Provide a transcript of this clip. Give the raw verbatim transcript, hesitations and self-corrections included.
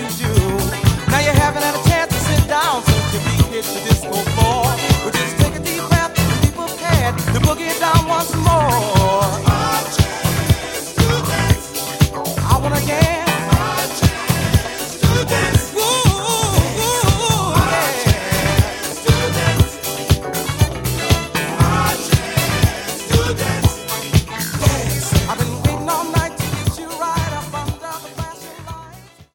you do. Now you haven't had a chance to sit down since you beat it to this